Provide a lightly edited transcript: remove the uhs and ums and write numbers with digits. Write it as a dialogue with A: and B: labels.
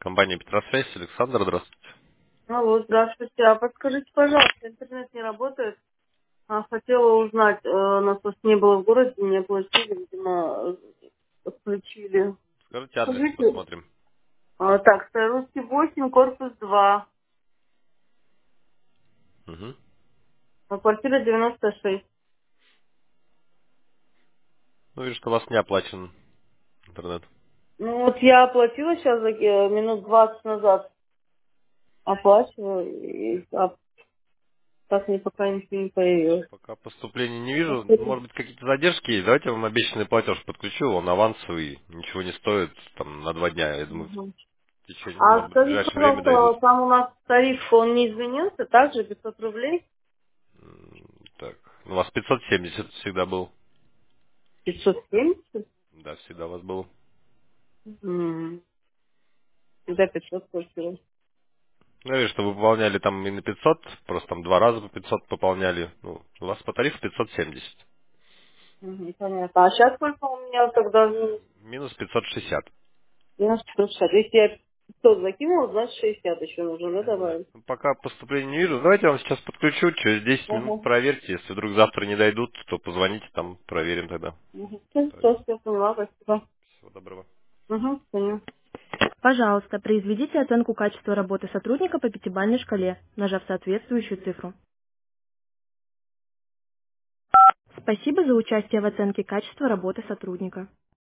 A: Компания Петросвязь, Александр, здравствуйте.
B: Алло, здравствуйте. А подскажите, пожалуйста, интернет не работает. Хотела узнать, нас просто не было в городе, не было силы, видимо, отключили.
A: Скажите адрес,
B: Скажите,
A: посмотрим.
B: так, Старорусский 8, корпус 2,
A: Угу.
B: квартира 96.
A: Ну, вижу, что у вас не оплачен интернет.
B: Ну вот я оплатила сейчас минут 20 назад. Оплачиваю, так мне пока ничего не появилось.
A: Пока поступления не вижу. Может быть, какие-то задержки есть. Давайте я вам обещанный платеж подключу. Он авансовый, ничего не стоит. Там на 2 дня. Я думаю,
B: Мгм.
A: в течение,
B: А
A: может быть, в
B: скажите,
A: ближайшее время
B: пожалуйста,
A: дойдут.
B: там у нас тариф, он не изменился, также 500 рублей?
A: Так. У вас 570 всегда был.
B: 570?
A: Да, всегда у вас был.
B: За 500 квартиру.
A: Ну, я вижу, что вы пополняли там и на 500, просто там 2 раза по 500 пополняли. Ну, у вас по тарифу 570.
B: Понятно. А сейчас сколько у меня тогда минус?
A: Минус 560.
B: 90-60. Если я 500 закинула, значит 60 еще нужно, да, добавить?
A: Пока поступления не вижу. Давайте я вам сейчас подключу, через 10 минут
B: Угу.
A: проверьте. Если вдруг завтра не дойдут, то позвоните, там проверим тогда.
B: Все, все, поняла, спасибо.
A: Всего доброго.
B: Угу, поняла. Пожалуйста, произведите оценку качества работы сотрудника по пятибалльной шкале, нажав соответствующую цифру. Спасибо за участие в оценке качества работы сотрудника.